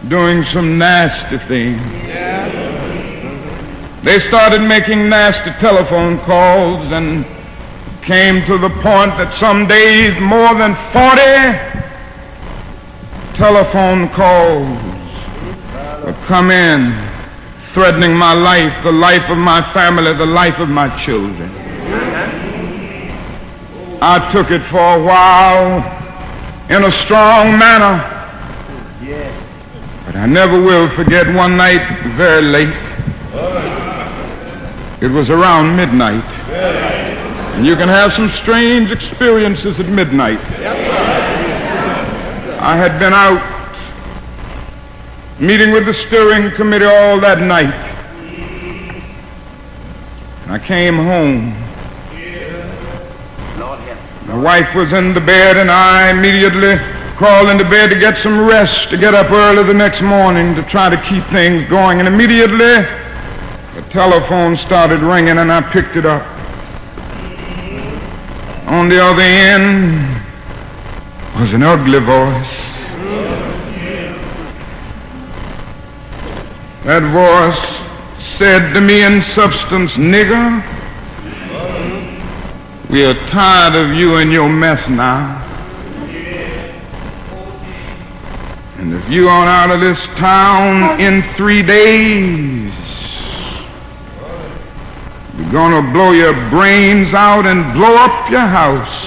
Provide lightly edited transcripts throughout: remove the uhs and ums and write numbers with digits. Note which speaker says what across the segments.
Speaker 1: doing some nasty things. They started making nasty telephone calls and came to the point that some days more than 40 telephone calls would come in threatening my life, the life of my family, the life of my children. I took it for a while in a strong manner, but I never will forget one night very late. It was around midnight, and you can have some strange experiences at midnight. I had been out meeting with the steering committee all that night. I came home. My wife was in the bed, and I immediately crawled into bed to get some rest, to get up early the next morning to try to keep things going. And immediately the telephone started ringing, and I picked it up. On the other end was an ugly voice. That voice said to me in substance, "Nigger, we are tired of you and your mess now. And if you aren't out of this town in 3 days, we're gonna blow your brains out and blow up your house."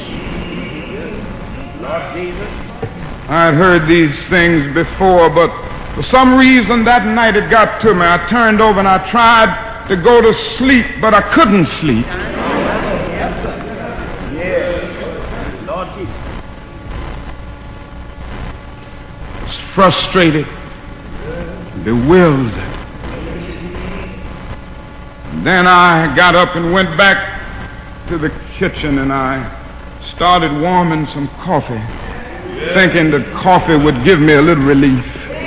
Speaker 1: I'd heard these things before, but for some reason that night it got to me. I turned over and I tried to go to sleep, but I couldn't sleep. I was frustrated, bewildered. And then I got up and went back to the kitchen, and I started warming some coffee, thinking that coffee would give me a little relief.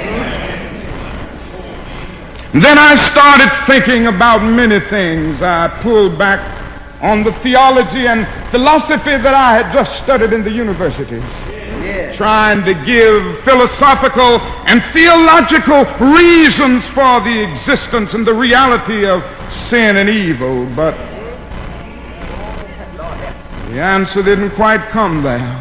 Speaker 1: Then I started thinking about many things. I pulled back on the theology and philosophy that I had just studied in the universities, trying to give philosophical and theological reasons for the existence and the reality of sin and evil. But the answer didn't quite come there.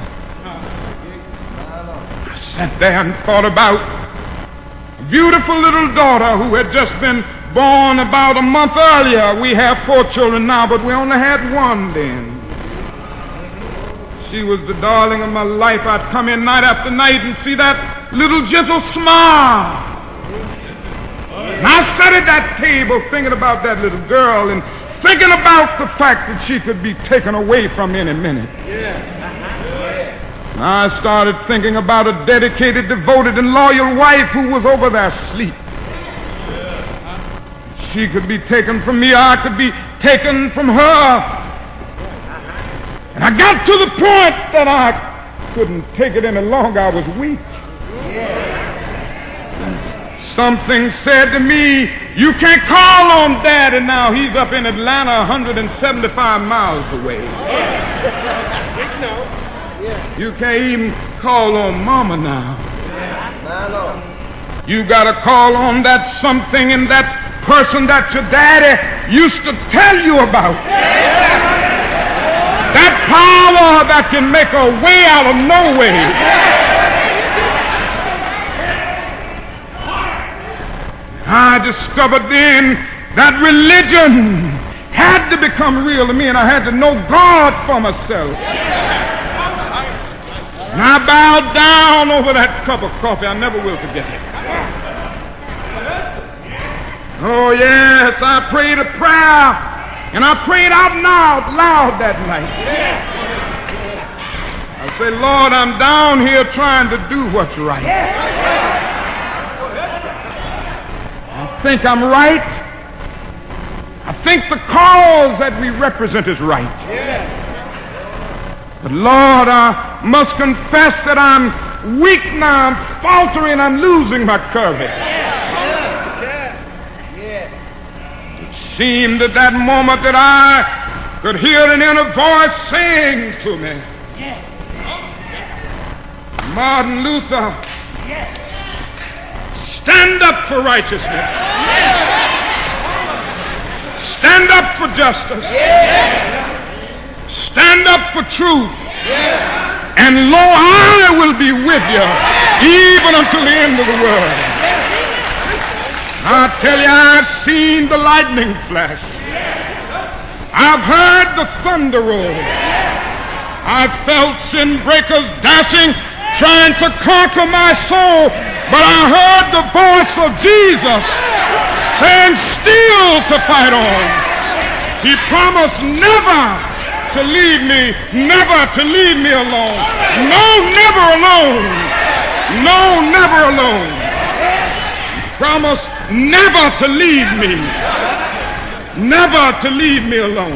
Speaker 1: I sat there and thought about a beautiful little daughter who had just been born about a month earlier. We have 4 children now, but we only had one then. She was the darling of my life. I'd come in night after night and see that little gentle smile. And I sat at that table thinking about that little girl and thinking about the fact that she could be taken away from any minute. I started thinking about a dedicated, devoted, and loyal wife who was over there asleep. She could be taken from me, I could be taken from her. And I got to the point that I couldn't take it any longer. I was weak. Something said to me, "You can't call on Daddy now. He's up in Atlanta 175 miles away. You can't even call on Mama now. You got to call on that something and that person that your daddy used to tell you about. That power that can make a way out of no way." I discovered then that religion had to become real to me, and I had to know God for myself. And I bowed down over that cup of coffee. I never will forget it. Oh, yes, I prayed a prayer, and I prayed out loud that night. I said, "Lord, I'm down here trying to do what's right. I think I'm right. I think the cause that we represent is right. But Lord, I must confess that I'm weak now, I'm faltering, I'm losing my courage." It seemed at that moment that I could hear an inner voice saying to me, "Martin Luther, Stand up for righteousness. Stand up for justice. Stand up for truth. And lo, I will be with you even until the end of the world. I tell you, I've seen the lightning flash. I've heard the thunder roll. I've felt sin breakers dashing, trying to conquer my soul. But I heard the voice of Jesus saying, still to fight on. He promised never to leave me, never to leave me alone. No, never alone. No, never alone. He promised never to leave me. Never to leave me alone.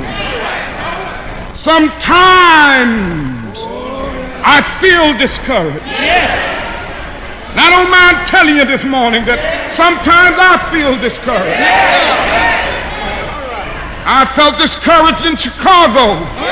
Speaker 1: Sometimes I feel discouraged. And I don't mind telling you this morning that sometimes I feel discouraged. I felt discouraged in Chicago.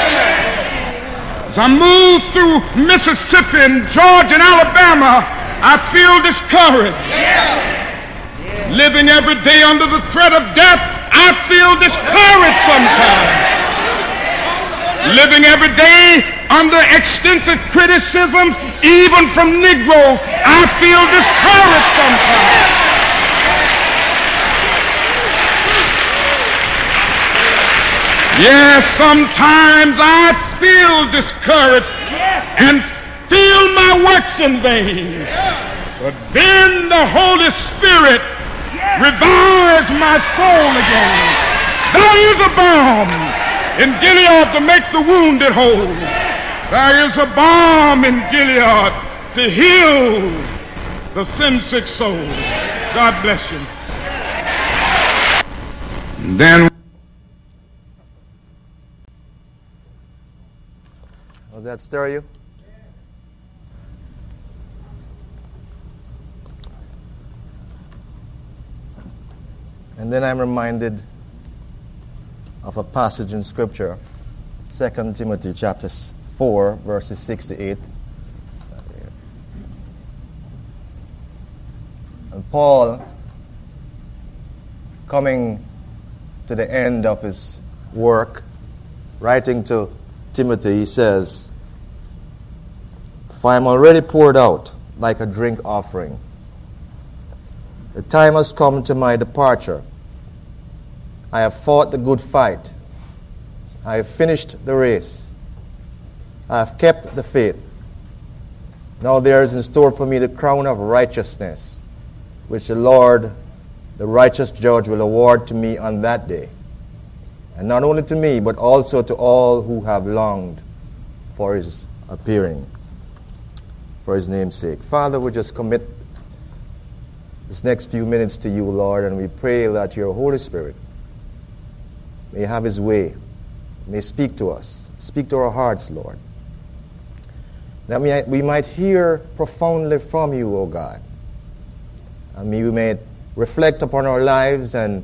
Speaker 1: As I moved through Mississippi and Georgia and Alabama, I feel discouraged. Living every day under the threat of death, I feel discouraged sometimes. Living every day under extensive criticism, even from Negroes, I feel discouraged sometimes. Yes, sometimes I feel discouraged and feel my works in vain. But then the Holy Spirit revives my soul again. There is a balm in Gilead to make the wounded whole. There is a balm in Gilead to heal the sin-sick soul. God bless you. Then
Speaker 2: does that stir you? And then I'm reminded of a passage in Scripture, 2 Timothy chapter 4, verses 6 to 8. And Paul, coming to the end of his work, writing to Timothy, he says, "For I am already poured out like a drink offering. The time has come to my departure. I have fought the good fight. I have finished the race. I have kept the faith. Now there is in store for me the crown of righteousness, which the Lord, the righteous judge, will award to me on that day. And not only to me, but also to all who have longed for his appearing, for his name's sake." Father, we just commit this next few minutes to you, Lord, and we pray that your Holy Spirit may have his way, may speak to us, speak to our hearts, Lord, that we might hear profoundly from you, O God, and we may reflect upon our lives and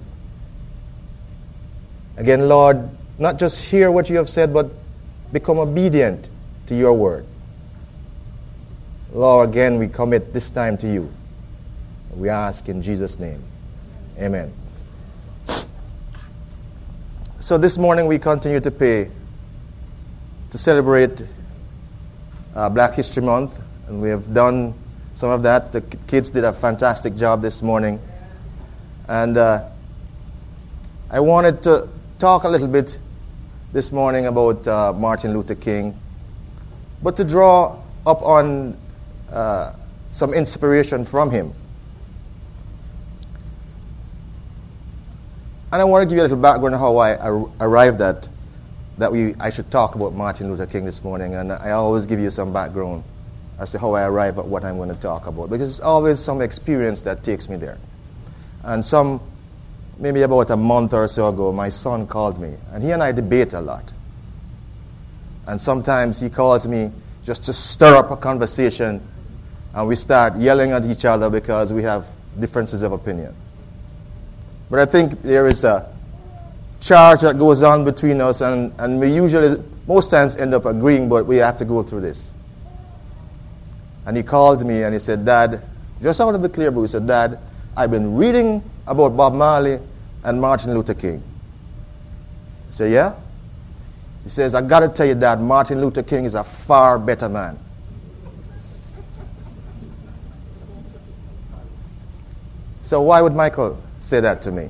Speaker 2: again, Lord, not just hear what you have said, but become obedient to your word. Lord, again, we commit this time to you. We ask in Jesus' name. Amen. So this morning we continue to celebrate Black History Month, and we have done some of that. The kids did a fantastic job this morning. And I wanted to talk a little bit this morning about Martin Luther King, but to draw up on some inspiration from him. And I want to give you a little background on how I arrived at that I should talk about Martin Luther King this morning. And I always give you some background as to how I arrive at what I'm going to talk about, because it's always some experience that takes me there. And maybe about a month or so ago, my son called me, and he and I debate a lot. And sometimes he calls me just to stir up a conversation, and we start yelling at each other because we have differences of opinion. But I think there is a charge that goes on between us, and we usually, most times, end up agreeing, but we have to go through this. And he called me and he said, "Dad," just out of the clear blue, he said, "Dad, I've been reading about Bob Marley and Martin Luther King. I said, yeah? He says, I got to tell you, Dad, Martin Luther King is a far better man. So why would Michael say that to me?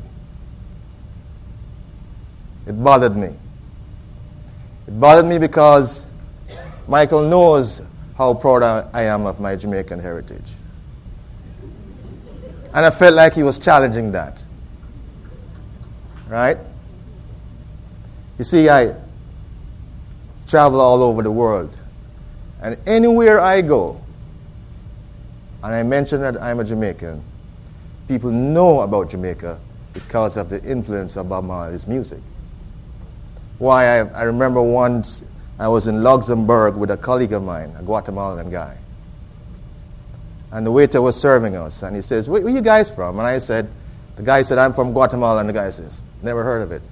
Speaker 2: It bothered me. It bothered me because Michael knows how proud I am of my Jamaican heritage. And I felt like he was challenging that. Right? You see, I travel all over the world. And anywhere I go, and I mention that I'm a Jamaican, people know about Jamaica because of the influence of Bob Marley's music. Why, I remember once I was in Luxembourg with a colleague of mine, a Guatemalan guy. And the waiter was serving us, and he says, where are you guys from? And I said, the guy said, I'm from Guatemala, and the guy says, never heard of it.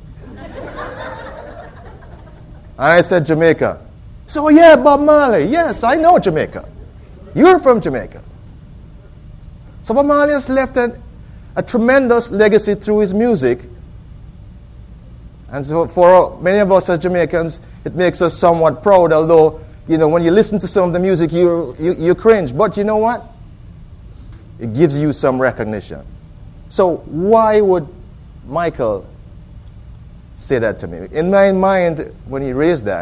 Speaker 2: And I said, Jamaica. So, yeah, Bob Marley. Yes, I know Jamaica. You're from Jamaica. So Bob Marley has left a tremendous legacy through his music. And so for many of us as Jamaicans, it makes us somewhat proud, although, when you listen to some of the music, you cringe. But you know what? It gives you some recognition. So why would Michael say that to me? In my mind, when he raised that,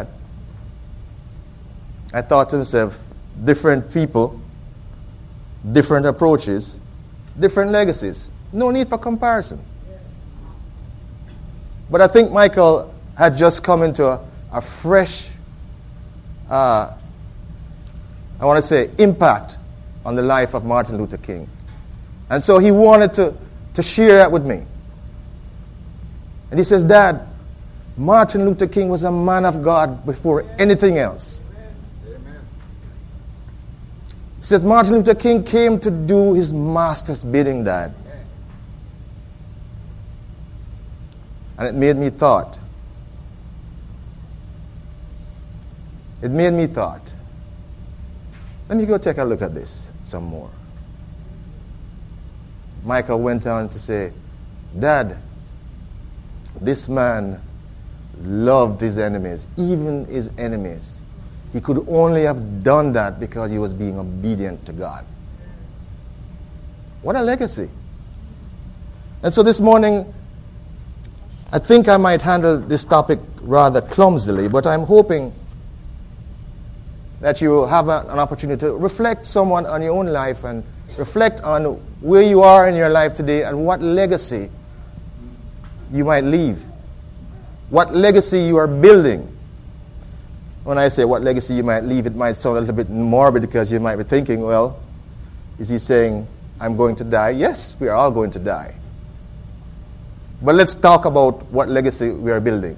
Speaker 2: I thought to myself, different people, different approaches, different legacies. No need for comparison. But I think Michael had just come into a fresh, impact on the life of Martin Luther King. And so he wanted to share that with me. And he says, Dad, Martin Luther King was a man of God before anything else. Amen. He says, Martin Luther King came to do his master's bidding, Dad. And it made me thought. Let me go take a look at this some more. Michael went on to say, Dad, this man loved his enemies, even his enemies. He could only have done that because he was being obedient to God. What a legacy. And so this morning, I think I might handle this topic rather clumsily, but I'm hoping that you will have an opportunity to reflect somewhat on your own life and reflect on where you are in your life today and what legacy you might leave. What legacy you are building. When I say what legacy you might leave, it might sound a little bit morbid because you might be thinking, well, is he saying, I'm going to die? Yes, we are all going to die. But let's talk about what legacy we are building.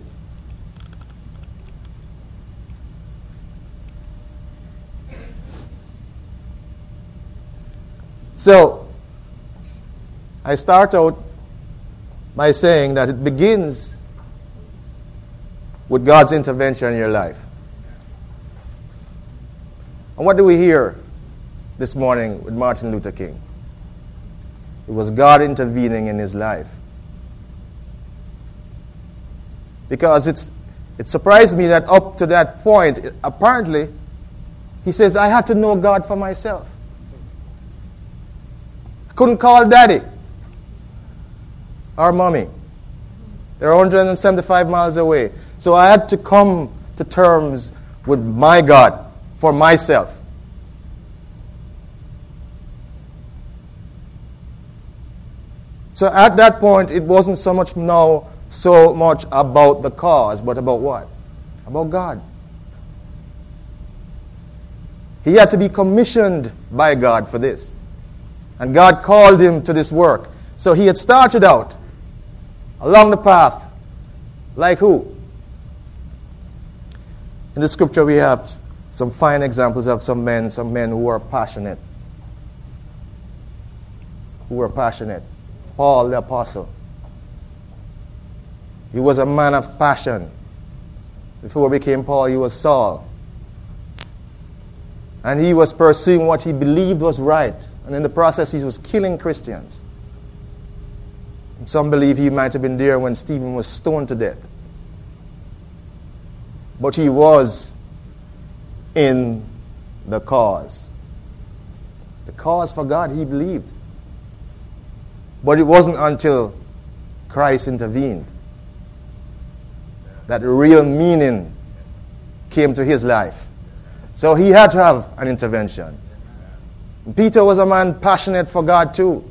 Speaker 2: So, I start out by saying that it begins with God's intervention in your life. And what do we hear this morning with Martin Luther King? It was God intervening in his life. Because it surprised me that up to that point, apparently, he says, I had to know God for myself. I couldn't call Daddy or Mommy. They're 175 miles away. So I had to come to terms with my God for myself. So at that point, it wasn't so much about the cause, but about what? About God. He had to be commissioned by God for this. And God called him to this work. So he had started out along the path. Like who? In the scripture we have some fine examples of some men who were passionate. Paul the apostle. He was a man of passion. Before he became Paul, he was Saul. And he was pursuing what he believed was right. And in the process, he was killing Christians. Some believe he might have been there when Stephen was stoned to death. But he was in the cause. The cause for God, he believed. But it wasn't until Christ intervened that the real meaning came to his life. So he had to have an intervention. Peter was a man passionate for God too.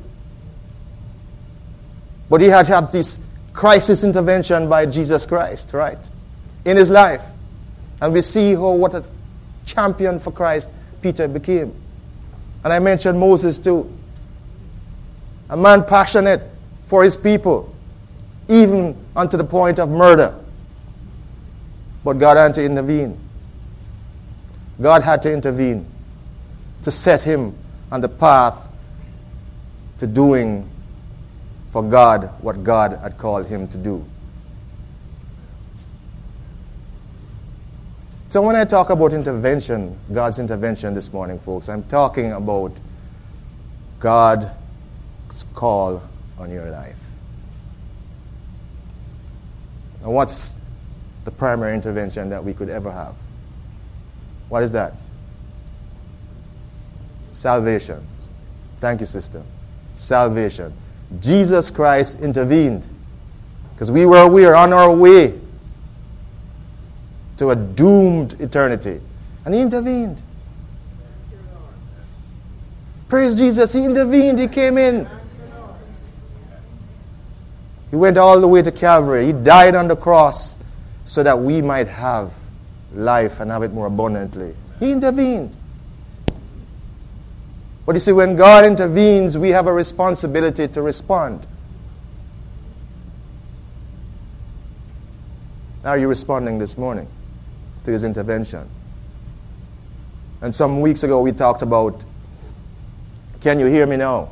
Speaker 2: But he had to have this crisis intervention by Jesus Christ, right? In his life. And we see what a champion for Christ Peter became. And I mentioned Moses too. A man passionate for his people, even unto the point of murder. But God had to intervene. God had to intervene to set him on the path to doing for God what God had called him to do. So when I talk about intervention, God's intervention this morning, folks, I'm talking about God's call on your life. And what's the primary intervention that we could ever have? What is that? Salvation. Thank you, sister. Salvation. Jesus Christ intervened because we were on our way to a doomed eternity. And he intervened. Praise Jesus. He intervened. He came in. He went all the way to Calvary. He died on the cross so that we might have life and have it more abundantly. He intervened. But you see, when God intervenes, we have a responsibility to respond. Are you responding this morning to his intervention? And some weeks ago we talked about, can you hear me now?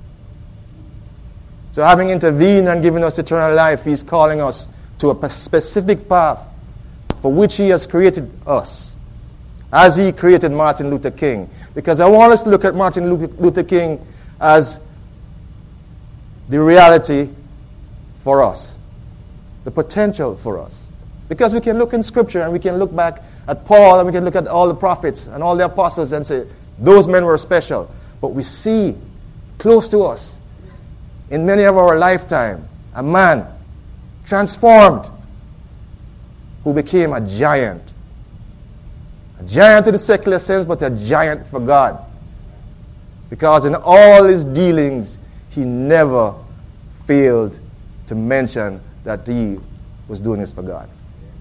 Speaker 2: So having intervened and given us eternal life, he's calling us to a specific path for which he has created us, as he created Martin Luther King. Because I want us to look at Martin Luther King as the reality for us, the potential for us. Because we can look in Scripture and we can look back at Paul and we can look at all the prophets and all the apostles and say, those men were special. But we see close to us, in many of our lifetime, a man transformed who became a giant. A giant in the secular sense, but a giant for God. Because in all his dealings, he never failed to mention that he was doing this for God.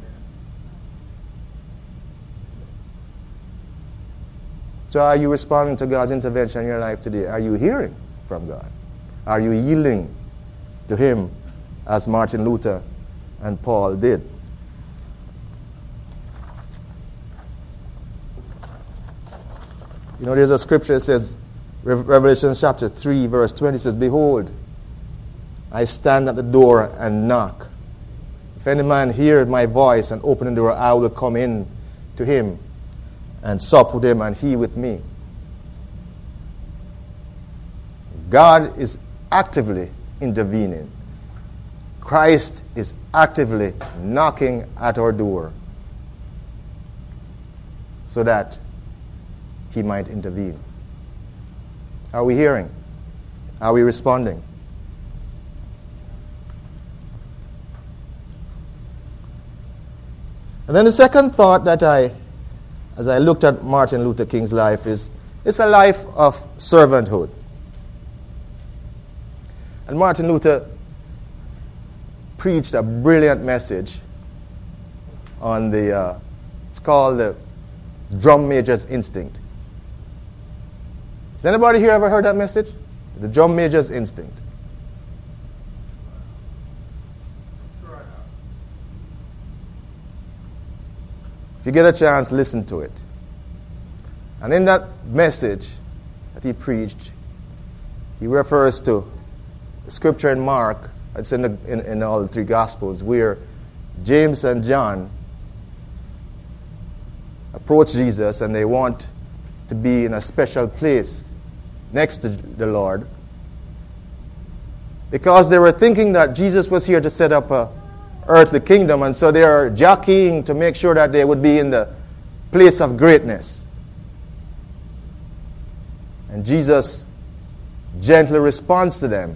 Speaker 2: So are you responding to God's intervention in your life today? Are you hearing from God? Are you yielding to him as Martin Luther and Paul did? You know, there's a scripture that says, Revelation chapter 3, verse 20 says, behold, I stand at the door and knock. If any man hear my voice and open the door, I will come in to him and sup with him and he with me. God is actively intervening. Christ is actively knocking at our door so that he might intervene. Are we hearing? Are we responding? And then the second thought that as I looked at Martin Luther King's life, is it's a life of servanthood. And Martin Luther preached a brilliant message on it's called the drum major's instinct. Has anybody here ever heard that message? The drum major's instinct. If you get a chance, listen to it. And in that message that he preached, he refers to the scripture in Mark, it's in all the three Gospels, where James and John approach Jesus and they want to be in a special place next to the Lord. because they were thinking that Jesus was here to set up a earthly kingdom, and so they are jockeying to make sure that they would be in the place of greatness. And Jesus gently responds to them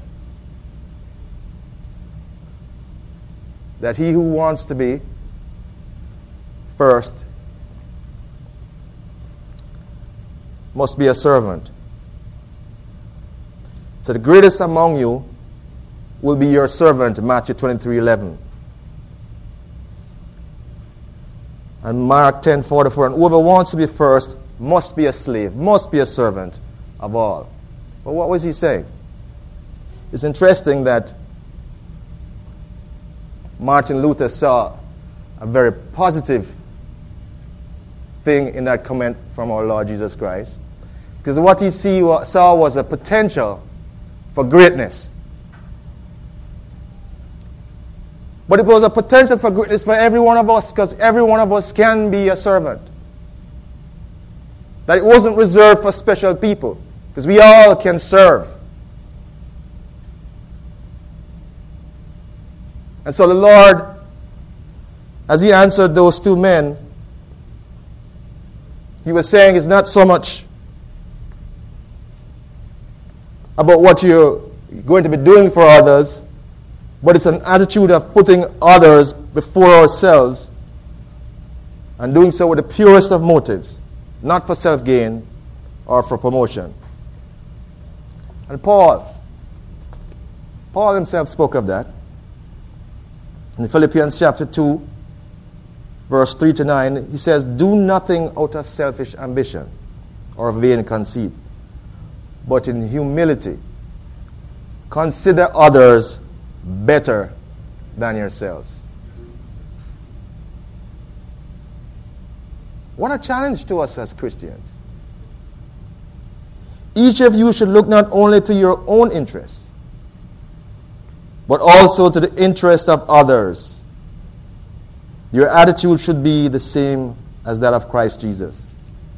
Speaker 2: that he who wants to be first must be a servant. So the greatest among you will be your servant, Matthew 23:11. And Mark 10:44, and whoever wants to be first must be a slave, must be a servant of all. But what was he saying? It's interesting that Martin Luther saw a very positive thing in that comment from our Lord Jesus Christ. Because what he saw was a potential for greatness. But it was a potential for greatness for every one of us, because every one of us can be a servant. That it wasn't reserved for special people, because we all can serve. And so the Lord, as he answered those two men, he was saying it's not so much about what you're going to be doing for others, but it's an attitude of putting others before ourselves and doing so with the purest of motives, not for self-gain or for promotion. And Paul himself spoke of that. In Philippians chapter 2, verse 3 to 9, he says, "Do nothing out of selfish ambition or vain conceit, but in humility consider others better than yourselves." What a challenge to us as Christians. Each of you should look not only to your own interests, but also to the interest of others. Your attitude should be the same as that of Christ Jesus.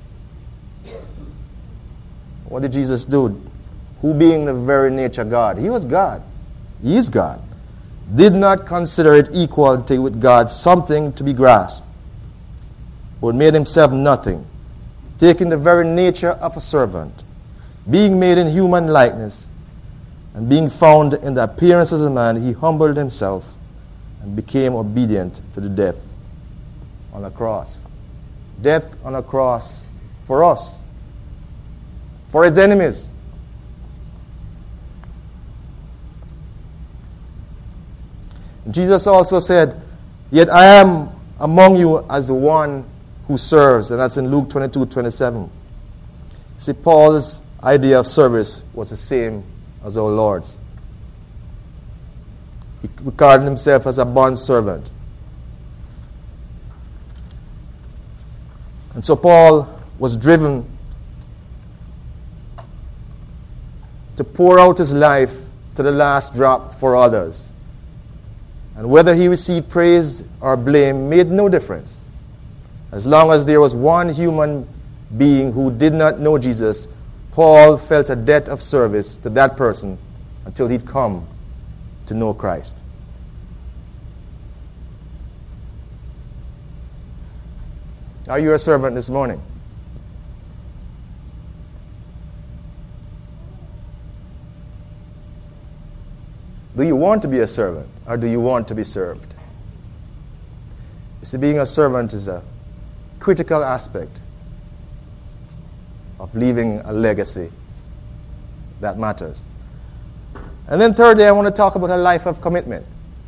Speaker 2: What did Jesus do? Who, being the very nature God, he was God, he is God, did not consider it equality with God something to be grasped, but made himself nothing, taking the very nature of a servant, being made in human likeness, and being found in the appearance as a man, he humbled himself and became obedient to the death on a cross. Death on a cross for us, for his enemies. Jesus also said, "Yet I am among you as the one who serves," and that's in Luke 22:27. See, Paul's idea of service was the same as our Lord's. He regarded himself as a bond servant. And so Paul was driven to pour out his life to the last drop for others. And whether he received praise or blame made no difference. As long as there was one human being who did not know Jesus, Paul felt a debt of service to that person until he'd come to know Christ. Are you a servant this morning? Do you want to be a servant, or do you want to be served? You see, being a servant is a critical aspect of leaving a legacy that matters. And then thirdly, I want to talk about a life of commitment.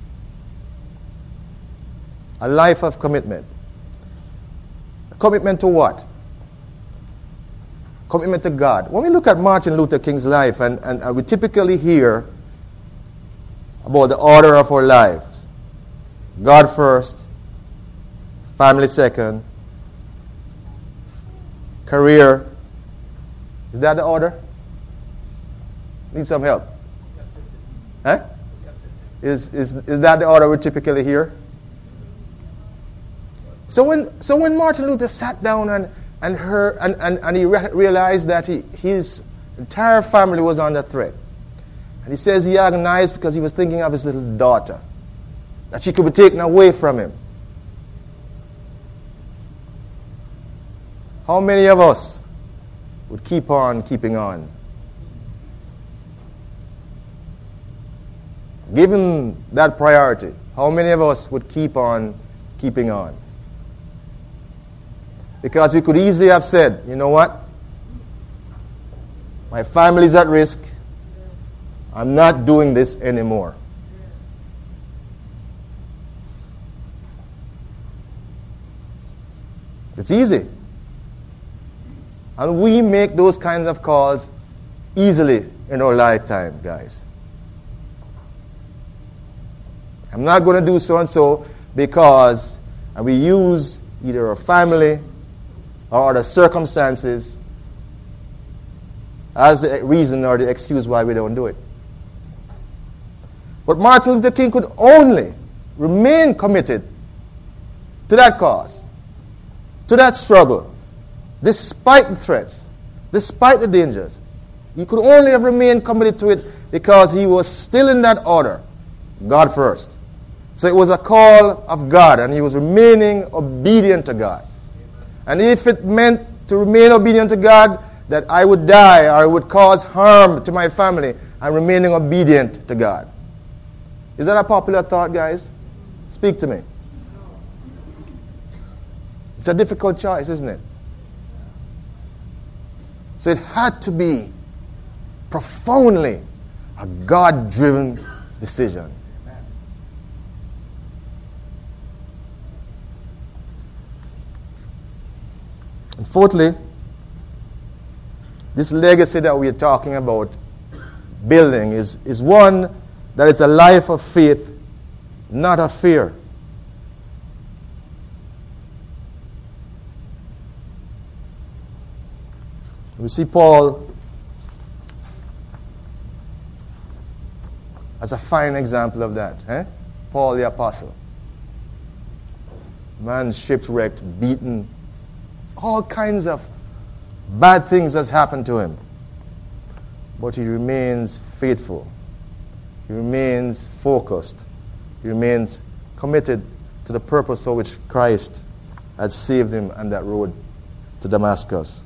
Speaker 2: A life of commitment. A commitment to what? Commitment to God. When we look at Martin Luther King's life, and we typically hear about the order of our lives. God first, family second, career. Is that the order? Need some help? Huh? Is that the order we typically hear? So when Martin Luther sat down and he realized that his entire family was under threat, And he says he agonized because he was thinking of his little daughter, that she could be taken away from him. How many of us would keep on keeping on? Given that priority, how many of us would keep on keeping on? Because we could easily have said, you know what? My family's at risk. I'm not doing this anymore. It's easy. And we make those kinds of calls easily in our lifetime, guys. I'm not going to do so and so because we use either our family or the circumstances as the reason or the excuse why we don't do it. But Martin Luther King could only remain committed to that cause, to that struggle, despite the threats, despite the dangers. He could only have remained committed to it because he was still in that order, God first. So it was a call of God, and he was remaining obedient to God. And if it meant to remain obedient to God, that I would die or I would cause harm to my family, I'm remaining obedient to God. Is that a popular thought, guys? Speak to me. It's a difficult choice, isn't it? So it had to be profoundly a God-driven decision. And fourthly, this legacy that we are talking about building is one that is a life of faith, not of fear. We see Paul as a fine example of that. Paul the apostle. Man shipwrecked, beaten, all kinds of bad things has happened to him. But he remains faithful. He remains focused. He remains committed to the purpose for which Christ had saved him on that road to Damascus.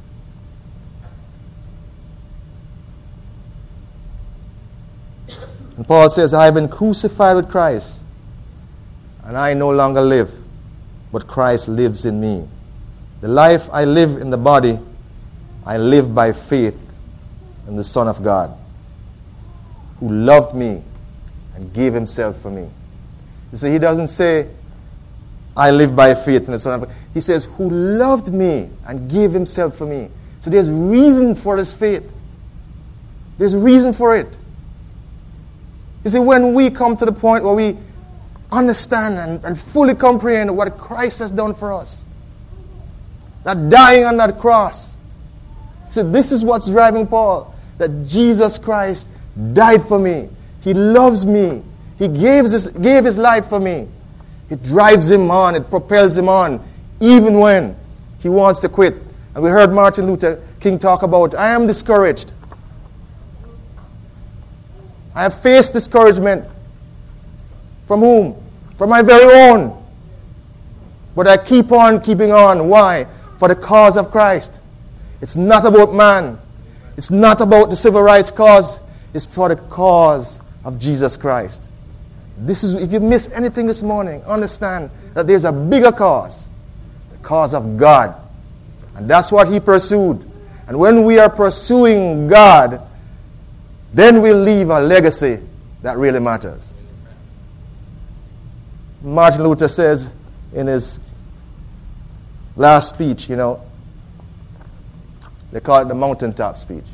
Speaker 2: And Paul says, I have been crucified with Christ, and I no longer live, but Christ lives in me. The life I live in the body, I live by faith in the Son of God, who loved me and gave himself for me. You see, he doesn't say, I live by faith in the Son of God. He says, who loved me and gave himself for me. So there's reason for this faith. There's reason for it. You see, when we come to the point where we understand and fully comprehend what Christ has done for us, that dying on that cross, so this is what's driving Paul, that Jesus Christ died for me. He loves me. He gave his life for me. It drives him on. It propels him on, even when he wants to quit. And we heard Martin Luther King talk about, I am discouraged. I have faced discouragement. From whom? From my very own. But I keep on keeping on. Why? For the cause of Christ. It's not about man. It's not about the civil rights cause. It's for the cause of Jesus Christ. This is, if you miss anything this morning, understand that there's a bigger cause. The cause of God. And that's what he pursued. And when we are pursuing God, then we'll leave a legacy that really matters. Martin Luther says in his last speech, they call it the mountaintop speech.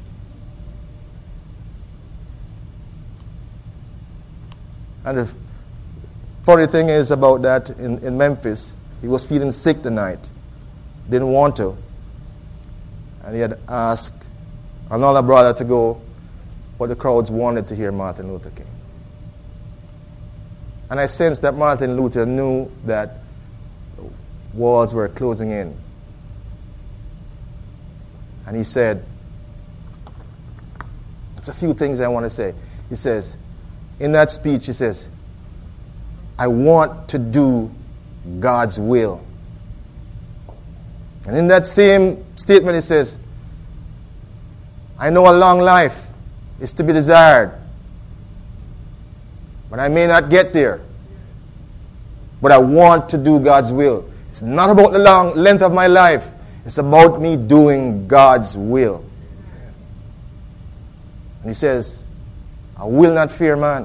Speaker 2: And the funny thing is about that in Memphis, he was feeling sick the night, didn't want to. And he had asked another brother to go, but the crowds wanted to hear Martin Luther King. And I sensed that Martin Luther knew that walls were closing in. And he said, there's a few things I want to say. he says, in that speech, he says, I want to do God's will. And in that same statement, he says, I know a long life is to be desired, but I may not get there. But I want to do God's will. It's not about the long length of my life. It's about me doing God's will. And he says, I will not fear man.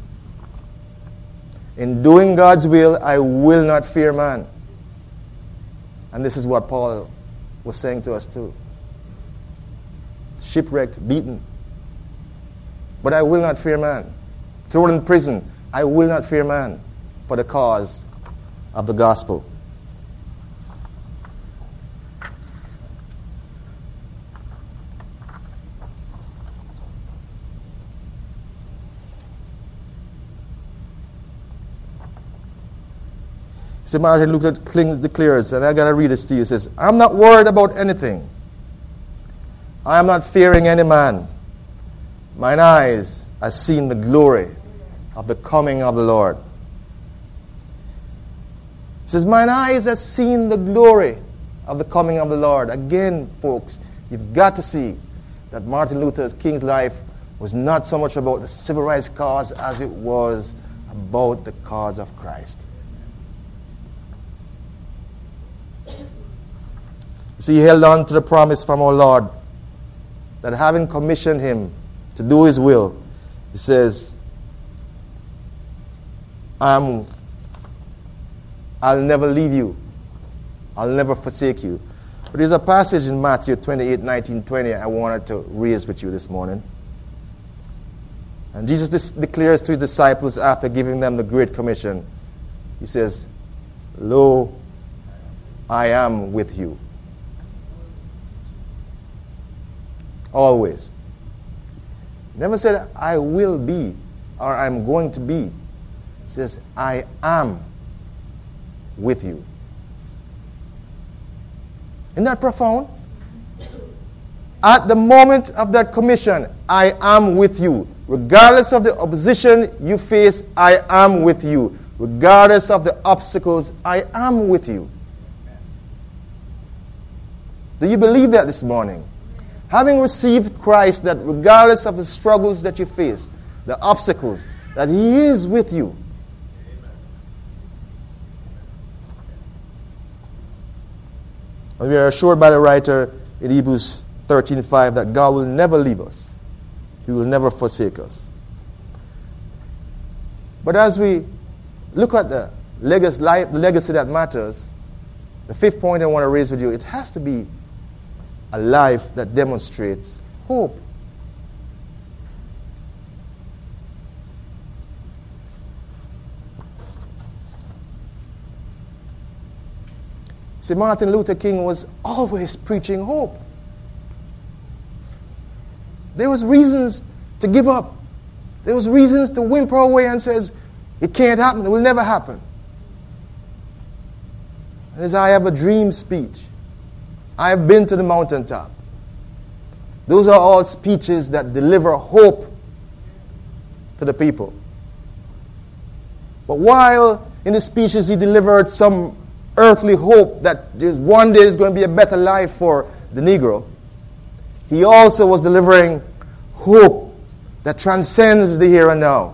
Speaker 2: In doing God's will, I will not fear man. And this is what Paul was saying to us too. Shipwrecked, beaten. But I will not fear man. Thrown in prison, I will not fear man for the cause of the gospel. So Martin Luther King declares, and I got to read this to you, he says, I'm not worried about anything. I am not fearing any man. Mine eyes have seen the glory of the coming of the Lord. He says, mine eyes have seen the glory of the coming of the Lord. Again, folks, you've got to see that Martin Luther King's life was not so much about the civil rights cause as it was about the cause of Christ. See, he held on to the promise from our Lord that having commissioned him to do his will, he says, I'll never leave you. I'll never forsake you. But there's a passage in Matthew 28, 19, 20 I wanted to raise with you this morning. And Jesus declares to his disciples after giving them the Great Commission, he says, Lo, I am with you. Always. Never said, I will be or I'm going to be. It says, I am with you. Isn't that profound? At the moment of that commission, I am with you. Regardless of the opposition you face, I am with you. Regardless of the obstacles, I am with you. Do you believe that this morning? Having received Christ, that regardless of the struggles that you face, the obstacles, that He is with you. And we are assured by the writer in Hebrews 13:5 that God will never leave us. He will never forsake us. But as we look at the legacy that matters, the fifth point I want to raise with you, it has to be a life that demonstrates hope. See, Martin Luther King was always preaching hope. There was reasons to give up. There was reasons to whimper away and says, it can't happen, it will never happen. And as I have a dream speech, I have been to the mountaintop. Those are all speeches that deliver hope to the people. But while in the speeches he delivered some earthly hope that there's one day is going to be a better life for the Negro, he also was delivering hope that transcends the here and now.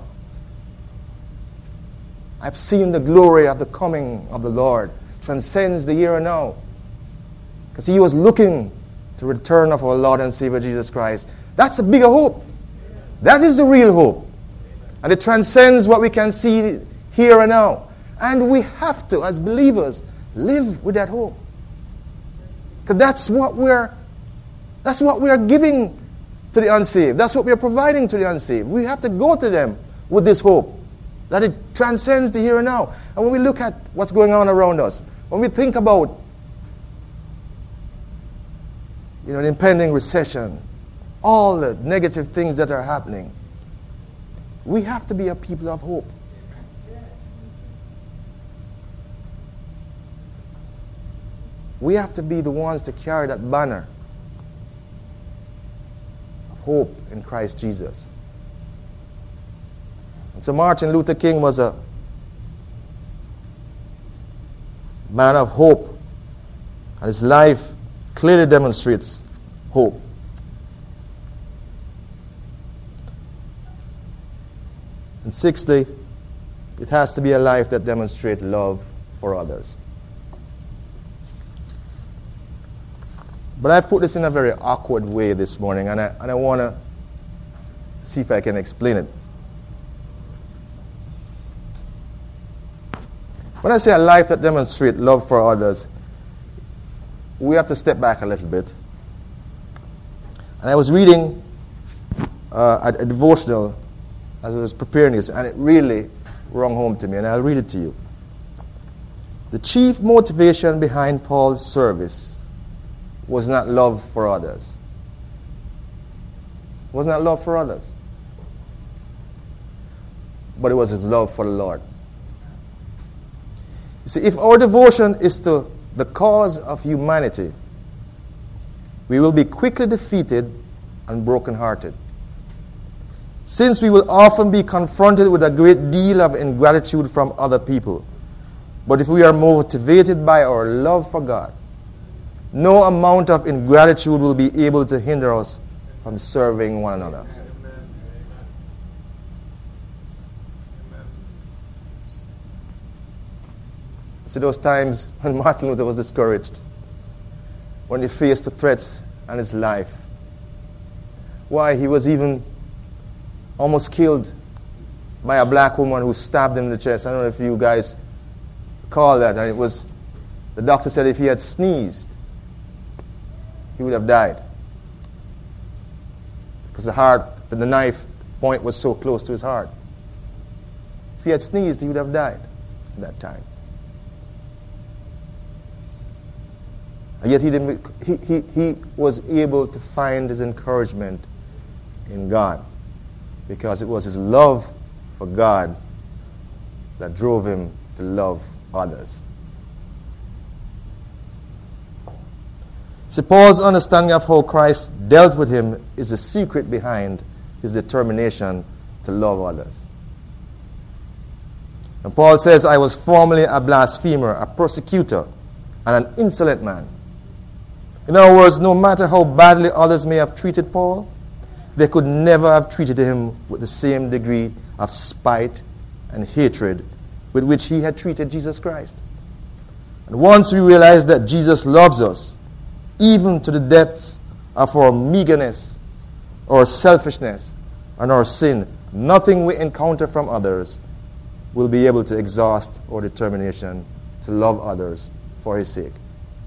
Speaker 2: I've seen the glory of the coming of the Lord. Transcends the here and now. Because he was looking to the return of our Lord and Savior Jesus Christ. That's a bigger hope. That is the real hope. And it transcends what we can see here and now. And we have to, as believers, live with that hope. Because that's what we're giving to the unsaved. That's what we're providing to the unsaved. We have to go to them with this hope. That it transcends the here and now. And when we look at what's going on around us, when we think about the impending recession, all the negative things that are happening, we have to be a people of hope. We have to be the ones to carry that banner of hope in Christ Jesus. So Martin Luther King was a man of hope, and his life clearly demonstrates hope. And sixthly, it has to be a life that demonstrates love for others. But I've put this in a very awkward way this morning, and I want to see if I can explain it. When I say a life that demonstrates love for others, we have to step back a little bit. And I was reading a devotional as I was preparing this, and it really rung home to me, and I'll read it to you. The chief motivation behind Paul's service was not love for others. It was not love for others, but it was his love for the Lord. You see, if our devotion is to the cause of humanity, we will be quickly defeated and brokenhearted. Since we will often be confronted with a great deal of ingratitude from other people. But if we are motivated by our love for God, no amount of ingratitude will be able to hinder us from serving one another. See those times when Martin Luther was discouraged, when he faced the threats on his life. Why, he was even almost killed by a black woman who stabbed him in the chest. I don't know if you guys recall that. And it was, the doctor said if he had sneezed, he would have died. Because the knife point was so close to his heart. If he had sneezed, he would have died at that time. And yet he was able to find his encouragement in God, because it was his love for God that drove him to love others. See, Paul's understanding of how Christ dealt with him is the secret behind his determination to love others. And Paul says, I was formerly a blasphemer, a persecutor, and an insolent man. In other words, no matter how badly others may have treated Paul, they could never have treated him with the same degree of spite and hatred with which he had treated Jesus Christ. And once we realize that Jesus loves us, even to the depths of our meagerness, our selfishness, and our sin, nothing we encounter from others will be able to exhaust our determination to love others for his sake.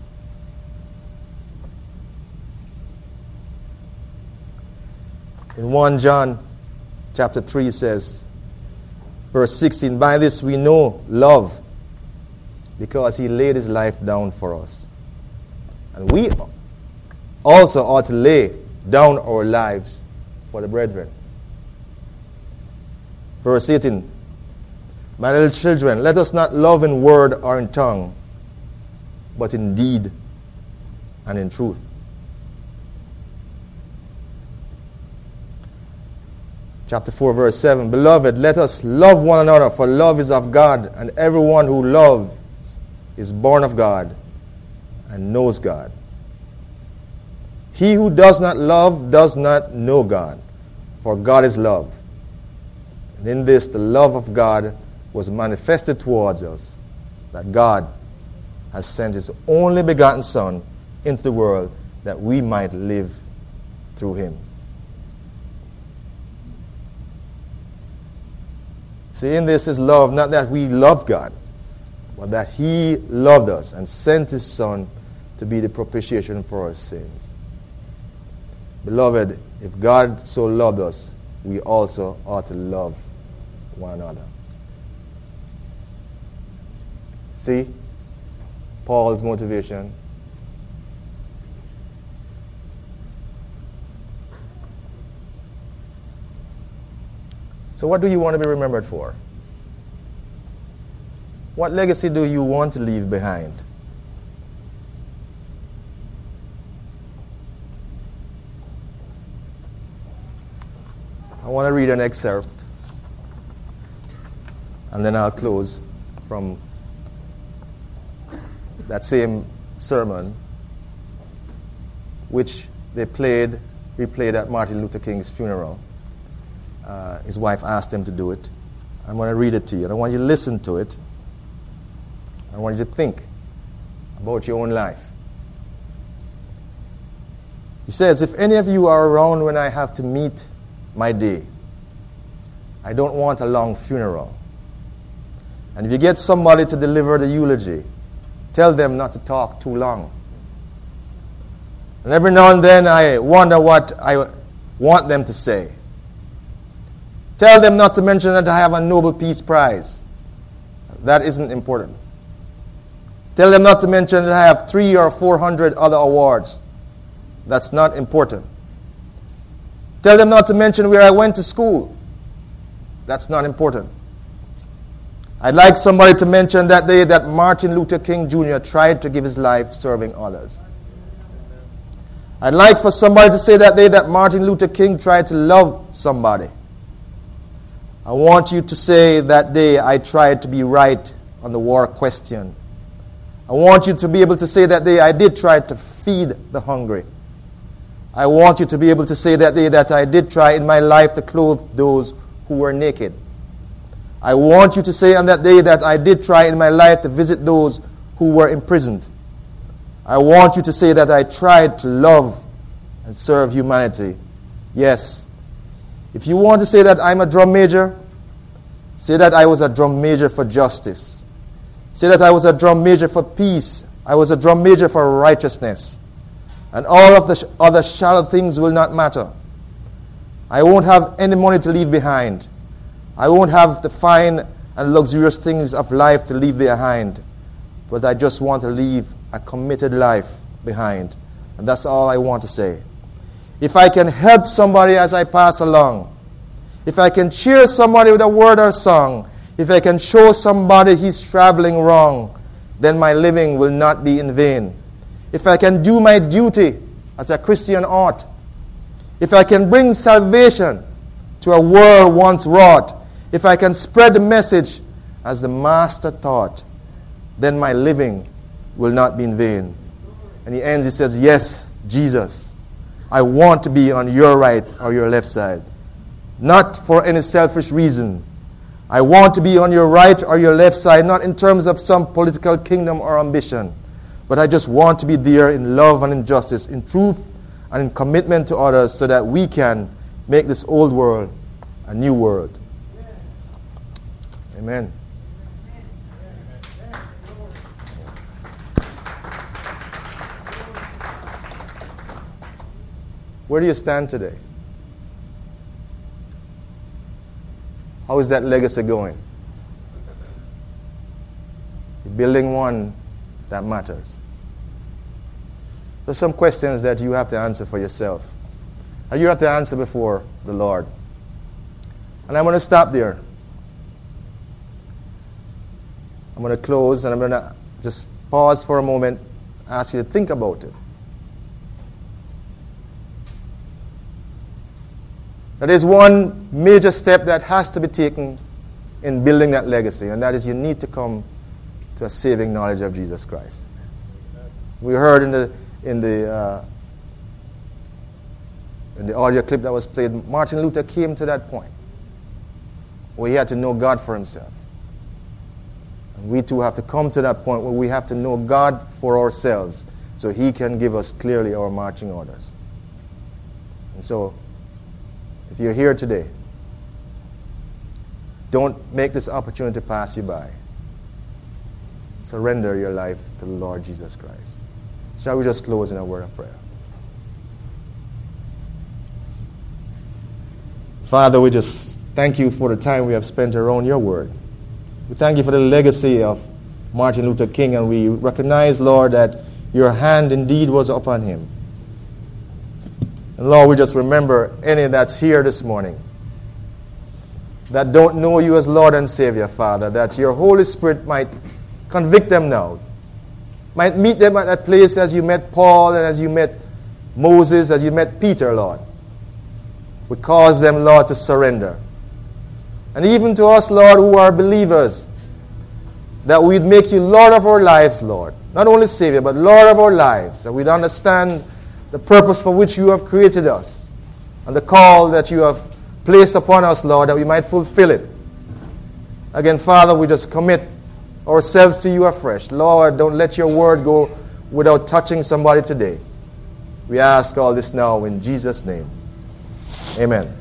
Speaker 2: In 1 John chapter 3 says, verse 16, by this we know love, because he laid his life down for us. And we also ought to lay down our lives for the brethren. Verse 18, my little children, let us not love in word or in tongue, but in deed and in truth. Chapter 4, verse 7, beloved, let us love one another, for love is of God, and everyone who loves is born of God and knows God. He who does not love does not know God, for God is love. And in this, the love of God was manifested towards us, that God has sent his only begotten Son into the world that we might live through him. See, in this is love, not that we love God, but that he loved us and sent his Son to be the propitiation for our sins. Beloved, if God so loved us, we also ought to love one another. See Paul's motivation. So what do you want to be remembered for? What legacy do you want to leave behind? I want to read an excerpt And then I'll close from that same sermon, which they replayed at Martin Luther King's funeral. His wife asked him to do it. I'm going to read it to you. And I want you to listen to it. I want you to think about your own life. He says, if any of you are around when I have to meet my day, I don't want a long funeral. And if you get somebody to deliver the eulogy, tell them not to talk too long. And every now and then I wonder what I want them to say. Tell them not to mention that I have a Nobel Peace Prize. That isn't important. Tell them not to mention that I have 300 or 400 other awards. That's not important. Tell them not to mention where I went to school. That's not important. I'd like somebody to mention that day that Martin Luther King Jr. tried to give his life serving others. I'd like for somebody to say that day that Martin Luther King tried to love somebody. I want you to say that day I tried to be right on the war question. I want you to be able to say that day I did try to feed the hungry. I want you to be able to say that day that I did try in my life to clothe those who were naked. I want you to say on that day that I did try in my life to visit those who were imprisoned. I want you to say that I tried to love and serve humanity. Yes. If you want to say that I'm a drum major, say that I was a drum major for justice. Say that I was a drum major for peace. I was a drum major for righteousness. And all of the other shallow things will not matter. I won't have any money to leave behind. I won't have the fine and luxurious things of life to leave behind. But I just want to leave a committed life behind. And that's all I want to say. If I can help somebody as I pass along, if I can cheer somebody with a word or song, if I can show somebody he's traveling wrong, then my living will not be in vain. If I can do my duty as a Christian ought, if I can bring salvation to a world once wrought, if I can spread the message as the Master taught, then my living will not be in vain. And he ends, he says, yes, Jesus, I want to be on your right or your left side. Not for any selfish reason. I want to be on your right or your left side, not in terms of some political kingdom or ambition, but I just want to be there in love and in justice, in truth and in commitment to others so that we can make this old world a new world. Amen. Where do you stand today? How is that legacy going? You're building one that matters. There's some questions that you have to answer for yourself. And you have to answer before the Lord. And I'm going to stop there. I'm going to close and I'm going to just pause for a moment, ask you to think about it. There is one major step that has to be taken in building that legacy, and that is you need to come to a saving knowledge of Jesus Christ. We heard in the audio clip that was played, Martin Luther came to that point where he had to know God for himself. And we too have to come to that point where we have to know God for ourselves so he can give us clearly our marching orders. And so, if you're here today, don't make this opportunity pass you by. Surrender your life to the Lord Jesus Christ. Shall we just close in a word of prayer? Father, we just thank you for the time we have spent around your word. We thank you for the legacy of Martin Luther King, and we recognize, Lord, that your hand indeed was upon him. And Lord, we just remember any that's here this morning that don't know you as Lord and Savior, Father, that your Holy Spirit might convict them now, might meet them at that place as you met Paul and as you met Moses, as you met Peter, Lord. Would cause them, Lord, to surrender. And even to us, Lord, who are believers, that we'd make you Lord of our lives, Lord. Not only Savior, but Lord of our lives. That we'd understand the purpose for which you have created us. And the call that you have placed upon us, Lord, that we might fulfill it. Again, Father, we just commit ourselves to you afresh. Lord, don't let your word go without touching somebody today. We ask all this now in Jesus' name. Amen.